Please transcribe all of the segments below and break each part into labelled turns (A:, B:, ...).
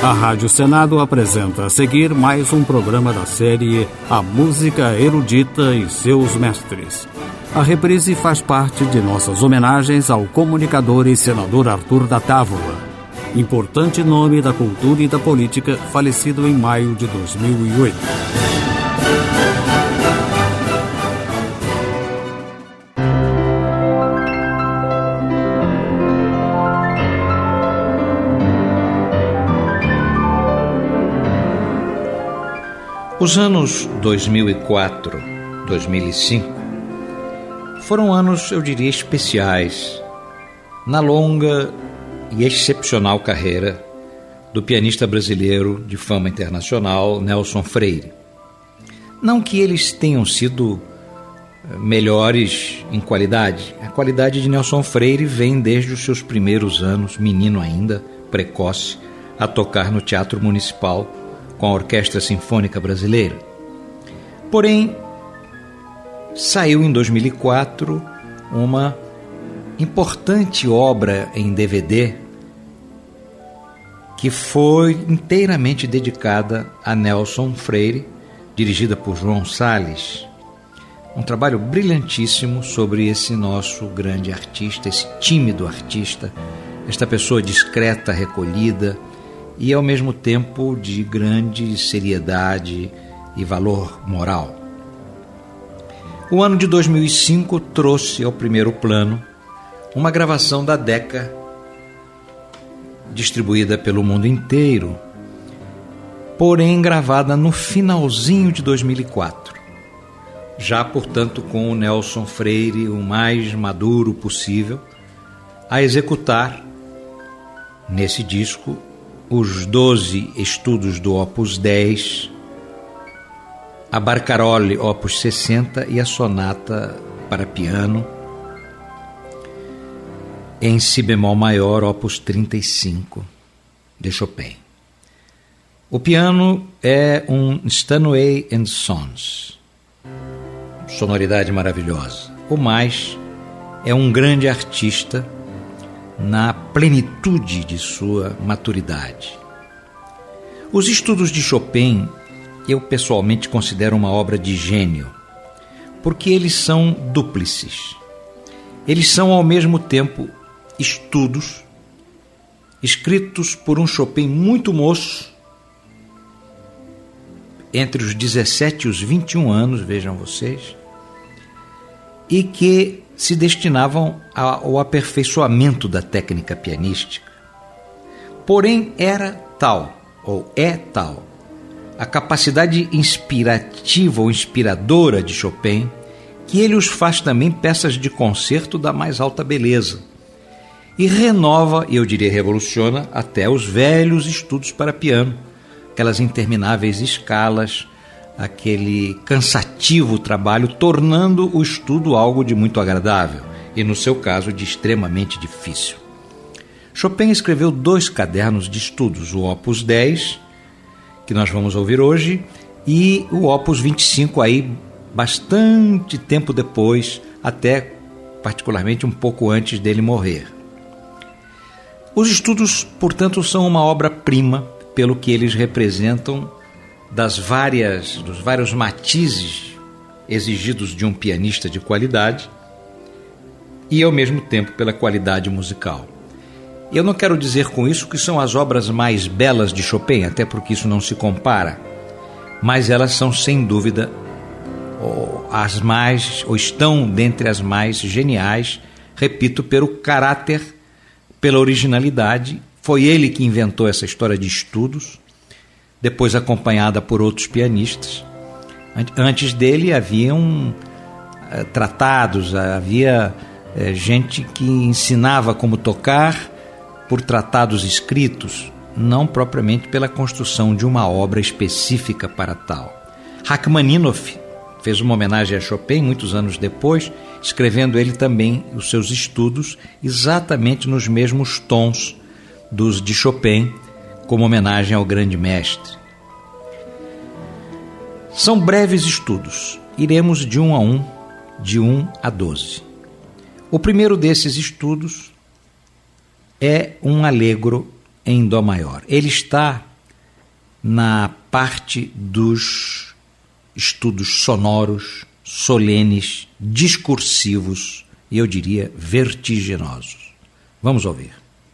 A: A Rádio Senado apresenta a seguir mais um programa da série A Música Erudita e Seus Mestres. A reprise faz parte de nossas homenagens ao comunicador e senador Arthur da Távola, importante nome da cultura e da política, falecido em maio de 2008.
B: Os anos 2004, 2005 foram anos, eu diria, especiais na longa e excepcional carreira do pianista brasileiro de fama internacional Nelson Freire. Não que eles tenham sido melhores em qualidade. A qualidade de Nelson Freire vem desde os seus primeiros anos, menino ainda, precoce, a tocar no Teatro Municipal com a Orquestra Sinfônica Brasileira. Porém, saiu em 2004 uma importante obra em DVD que foi inteiramente dedicada a Nelson Freire, dirigida por João Salles. Um trabalho brilhantíssimo sobre esse nosso grande artista, esse tímido artista, esta pessoa discreta, recolhida, e ao mesmo tempo de grande seriedade e valor moral. O ano de 2005 trouxe ao primeiro plano uma gravação da Decca, distribuída pelo mundo inteiro, porém gravada no finalzinho de 2004, já, portanto, com o Nelson Freire o mais maduro possível, a executar nesse disco os 12 estudos do Opus 10, a Barcarole Opus 60 e a Sonata para Piano em Si bemol maior Opus 35 de Chopin. O piano é um Steinway and Sons, sonoridade maravilhosa. O mais é um grande artista na plenitude de sua maturidade. Os estudos de Chopin eu pessoalmente considero uma obra de gênio, porque eles são dúplices. Eles são ao mesmo tempo estudos escritos por um Chopin muito moço, entre os 17 e os 21 anos, vejam vocês, e que se destinavam ao aperfeiçoamento da técnica pianística. Porém, era tal, ou é tal, a capacidade inspirativa ou inspiradora de Chopin, que ele os faz também peças de concerto da mais alta beleza. E renova, e eu diria revoluciona, até os velhos estudos para piano, aquelas intermináveis escalas, aquele cansativo trabalho, tornando o estudo algo de muito agradável e, no seu caso, de extremamente difícil. Chopin escreveu 2 cadernos de estudos, o Opus 10, que nós vamos ouvir hoje, e o Opus 25, aí bastante tempo depois, até particularmente um pouco antes dele morrer. Os estudos, portanto, são uma obra-prima pelo que eles representam dos vários matizes exigidos de um pianista de qualidade e, ao mesmo tempo, pela qualidade musical. Eu não quero dizer com isso que são as obras mais belas de Chopin, até porque isso não se compara, mas elas são, sem dúvida, as mais, ou estão dentre as mais geniais, repito, pelo caráter, pela originalidade. Foi ele que inventou essa história de estudos, depois acompanhada por outros pianistas. Antes dele haviam tratados, havia gente que ensinava como tocar por tratados escritos, não propriamente pela construção de uma obra específica para tal. Rachmaninoff fez uma homenagem a Chopin muitos anos depois, escrevendo ele também os seus estudos exatamente nos mesmos tons dos de Chopin, como homenagem ao grande mestre. São breves estudos, iremos de 1 a 1, de 1 a 12. O primeiro desses estudos é um allegro em Dó maior. Ele está na parte dos estudos sonoros, solenes, discursivos e, eu diria, vertiginosos. Vamos ouvir.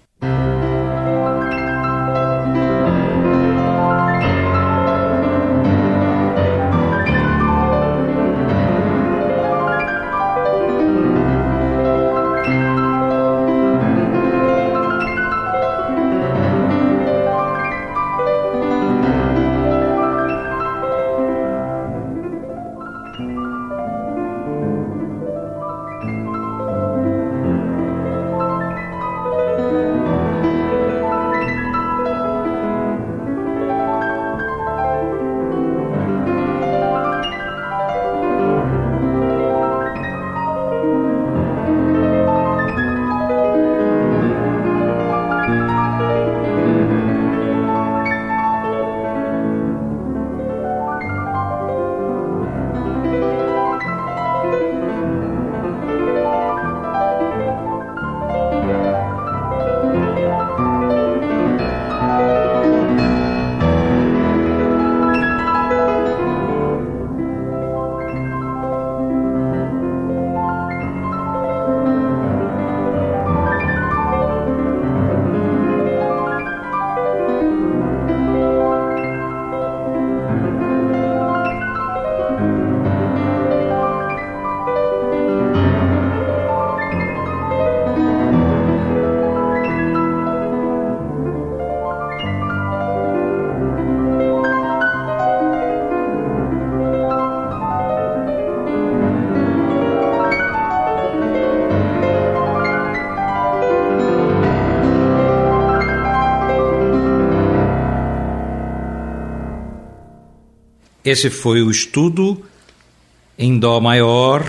B: Esse foi o estudo em Dó maior,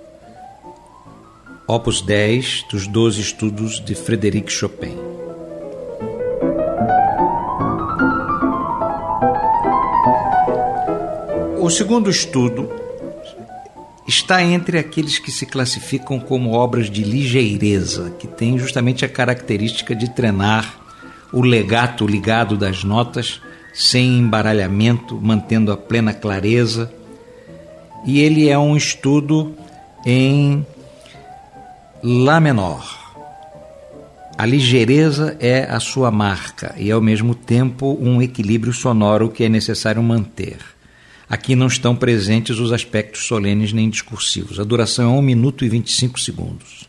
B: Opus 10, dos 12 estudos de Frédéric Chopin. O segundo estudo está entre aqueles que se classificam como obras de ligeireza, que tem justamente a característica de treinar o legato ligado das notas sem embaralhamento, mantendo a plena clareza. E ele é um estudo em Lá menor. A ligeireza é a sua marca e, ao mesmo tempo, um equilíbrio sonoro que é necessário manter. Aqui não estão presentes os aspectos solenes nem discursivos. A duração é 1 minuto e 25 segundos.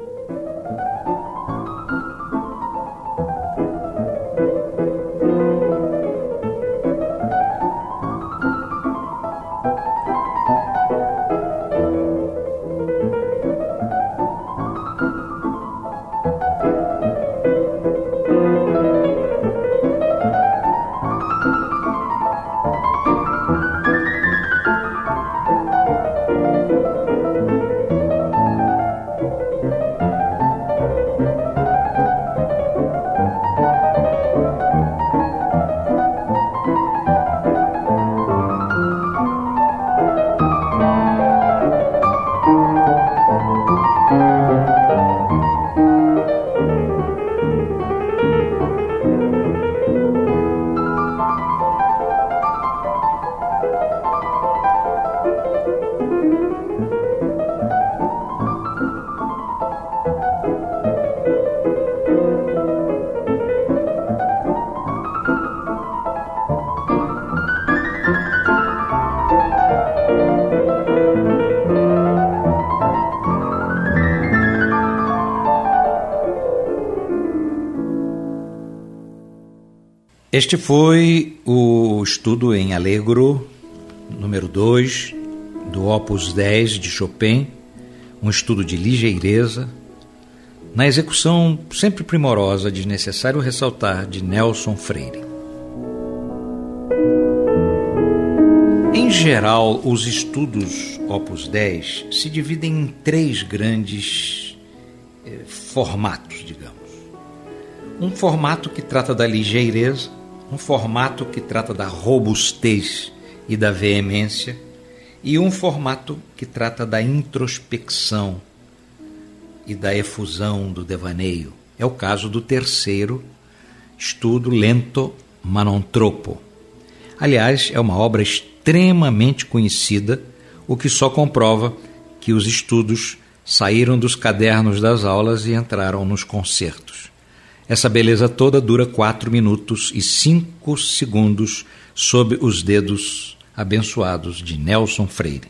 B: Este foi o estudo em Allegro, número 2, do Opus 10 de Chopin, um estudo de ligeireza, na execução sempre primorosa, desnecessário ressaltar, de Nelson Freire. Em geral, os estudos Opus 10 se dividem em 3 grandes formatos, digamos. Um formato que trata da ligeireza, um formato que trata da robustez e da veemência, e um formato que trata da introspecção e da efusão do devaneio. É o caso do terceiro estudo, Lento ma non troppo. Aliás, é uma obra extremamente conhecida, o que só comprova que os estudos saíram dos cadernos das aulas e entraram nos concertos. Essa beleza toda dura 4 minutos e 5 segundos sob os dedos abençoados de Nelson Freire.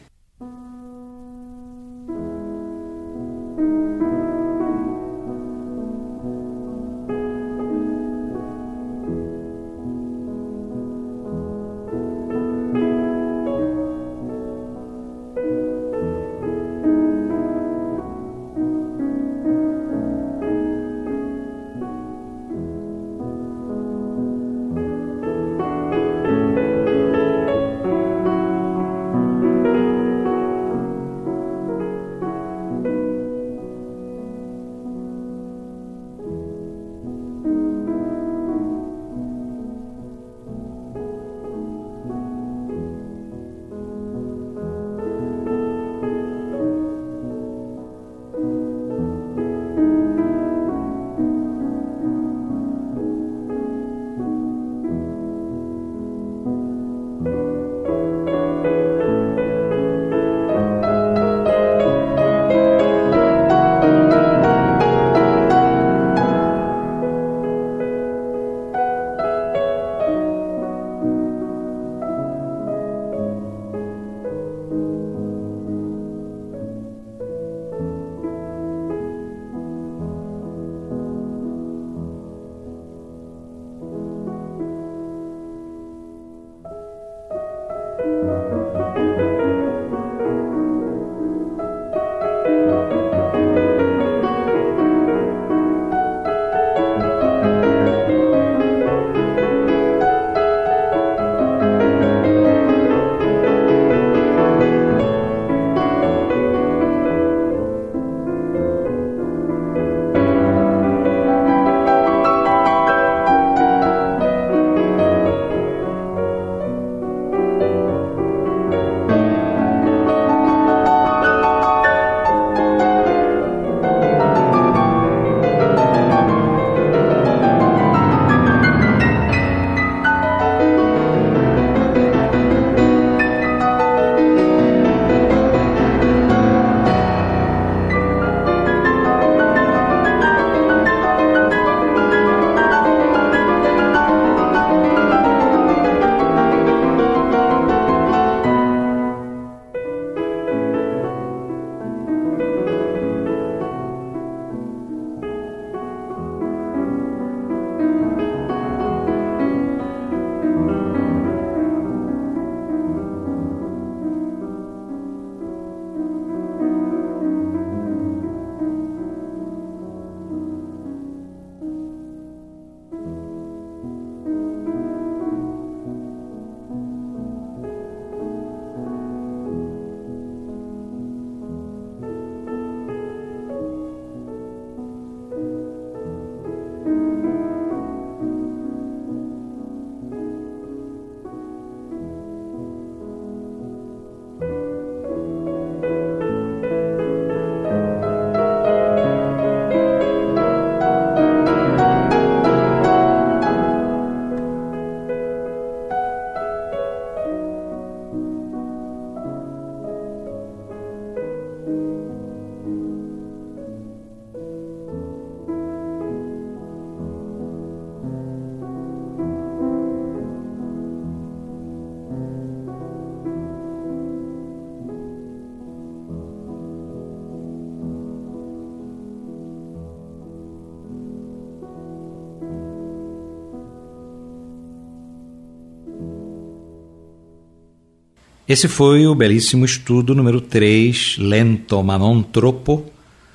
B: Esse foi o belíssimo estudo número 3, Lento ma non troppo,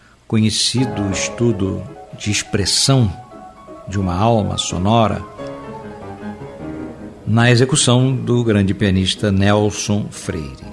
B: conhecido estudo de expressão de uma alma sonora, na execução do grande pianista Nelson Freire.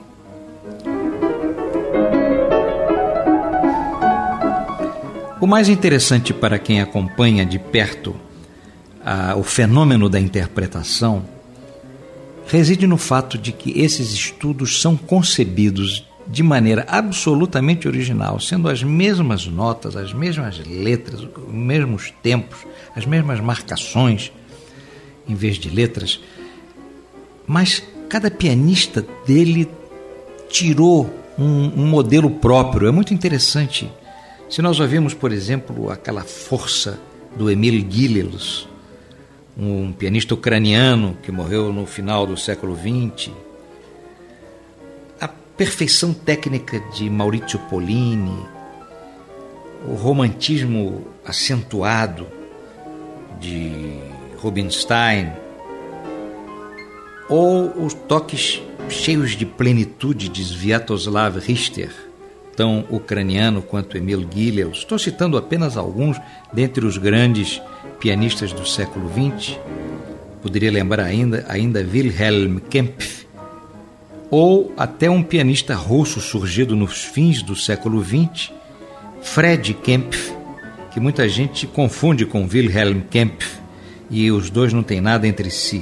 B: O mais interessante para quem acompanha de perto o fenômeno da interpretação reside no fato de que esses estudos são concebidos de maneira absolutamente original, sendo as mesmas notas, as mesmas letras, os mesmos tempos, as mesmas marcações, em vez de letras, mas cada pianista dele tirou um modelo próprio. É muito interessante. Se nós ouvimos, por exemplo, aquela força do Emil Gilels, um pianista ucraniano que morreu no final do século XX, a perfeição técnica de Maurizio Pollini, o romantismo acentuado de Rubinstein, ou os toques cheios de plenitude de Sviatoslav Richter, tão ucraniano quanto Emil Gilels. Estou citando apenas alguns dentre os grandes pianistas do século XX. Poderia lembrar ainda Wilhelm Kempff, ou até um pianista russo surgido nos fins do século XX, Fred Kempff, que muita gente confunde com Wilhelm Kempff, e os dois não têm nada entre si.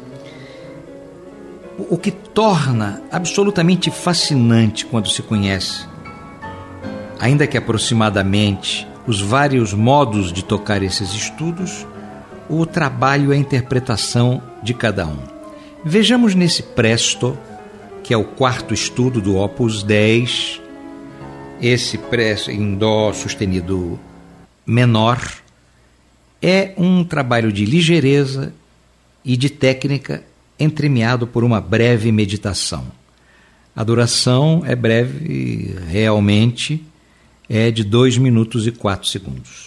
B: O que torna absolutamente fascinante quando se conhece, ainda que aproximadamente, os vários modos de tocar esses estudos, o trabalho e a interpretação de cada um. Vejamos nesse Presto, que é o quarto estudo do Opus 10, esse Presto em Dó sustenido menor, é um trabalho de ligeireza e de técnica entremeado por uma breve meditação. A duração é breve, realmente, é de 2 minutos e 4 segundos.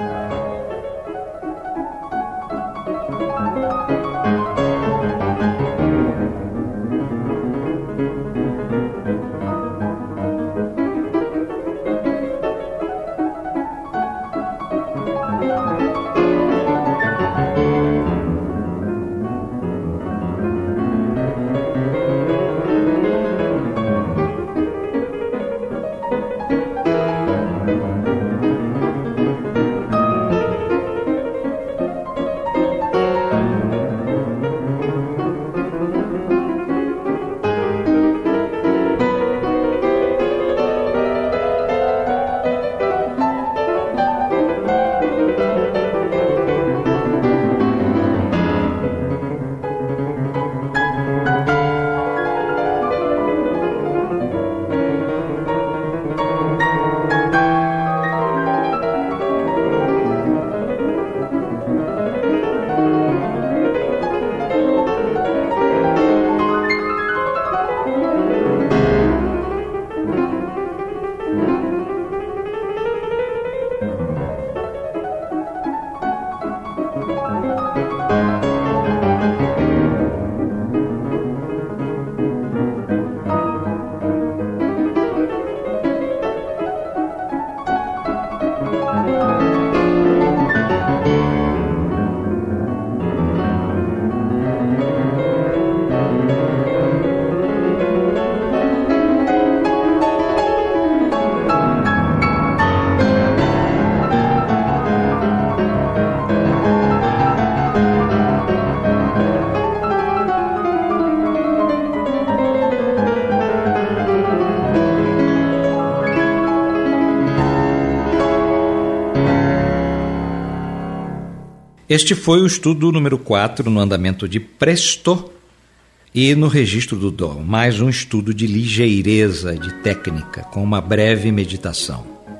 B: Este foi o estudo número 4 no andamento de Presto e no registro do Dó. Mais um estudo de ligeireza, de técnica, com uma breve meditação.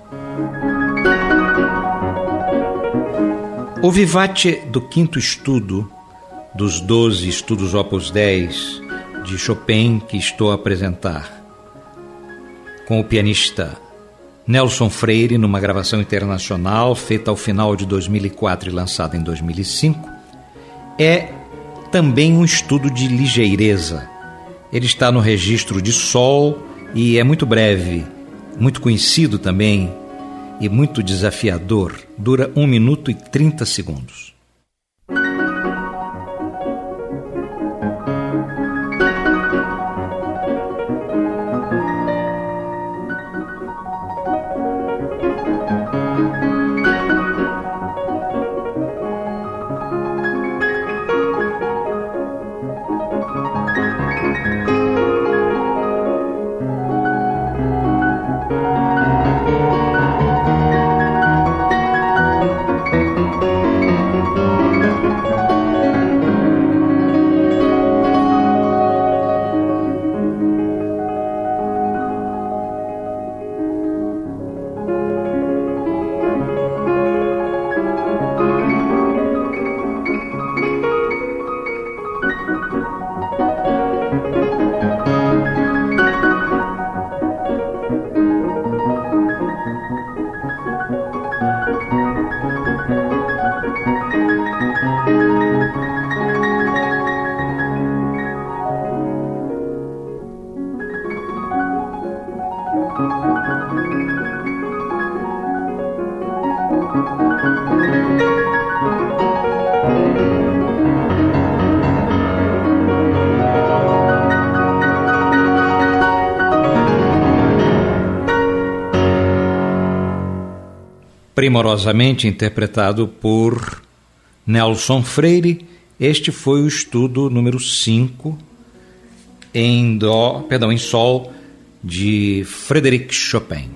B: O vivace do quinto estudo dos 12 estudos Opus 10 de Chopin que estou a apresentar, com o pianista Nelson Freire, numa gravação internacional feita ao final de 2004 e lançada em 2005, é também um estudo de ligeireza. Ele está no registro de Sol e é muito breve, muito conhecido também e muito desafiador. Dura 1 minuto e 30 segundos. Primorosamente interpretado por Nelson Freire, este foi o estudo número 5 em Sol de Frédéric Chopin.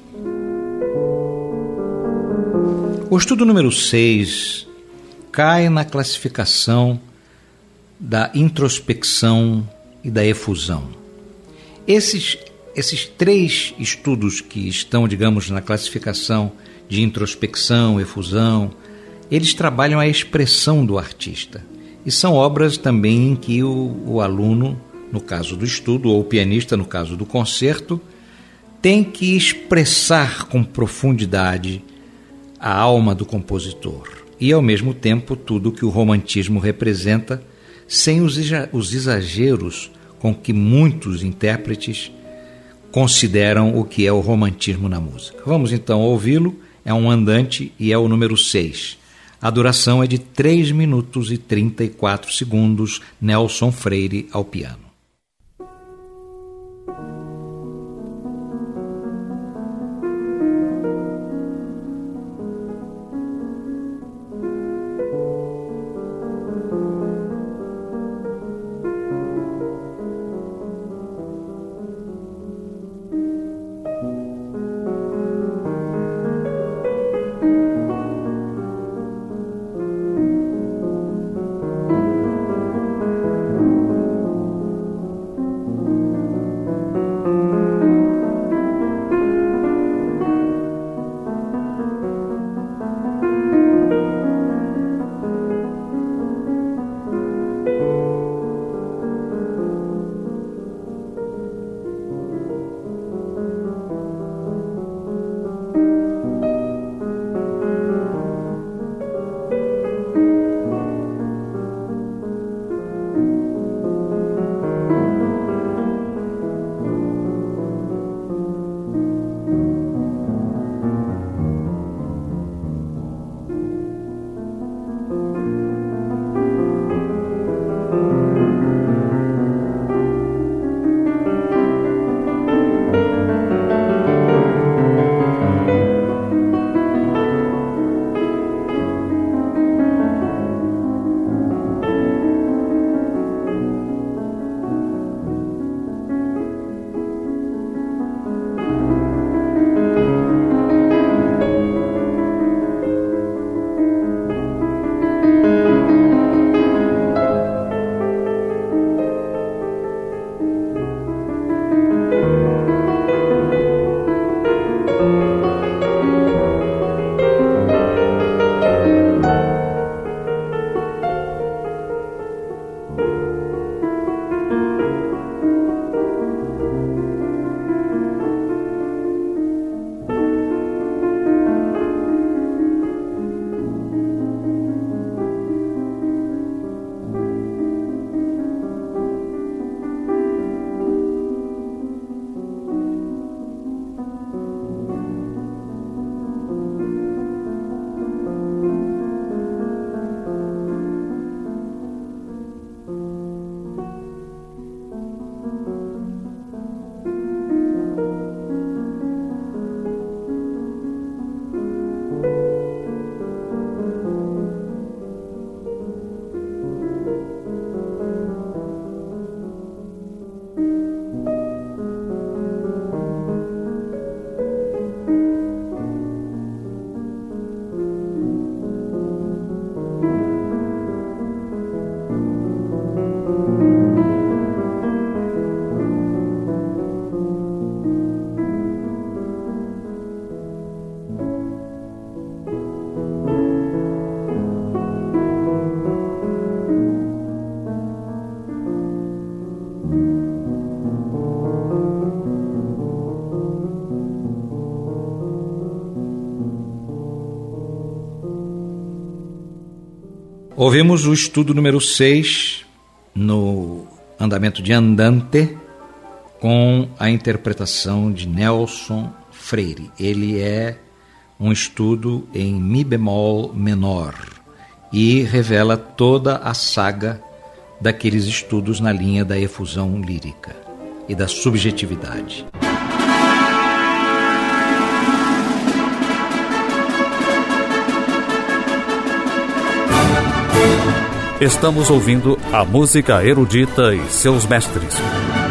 B: O estudo número 6 cai na classificação da introspecção e da efusão. Esses 3 estudos que estão, digamos, na classificação de introspecção, efusão, eles trabalham a expressão do artista. E são obras também em que o aluno, no caso do estudo, ou o pianista, no caso do concerto, tem que expressar com profundidade a alma do compositor e, ao mesmo tempo, tudo que o romantismo representa, sem os exageros com que muitos intérpretes consideram o que é o romantismo na música. Vamos então ouvi-lo. É um andante e é o número 6. A duração é de 3 minutos e 34 segundos, Nelson Freire ao piano. Ouvimos o estudo número 6 no andamento de andante com a interpretação de Nelson Freire. Ele é um estudo em Mi bemol menor e revela toda a saga daqueles estudos na linha da efusão lírica e da subjetividade.
A: Estamos ouvindo a música erudita e seus mestres.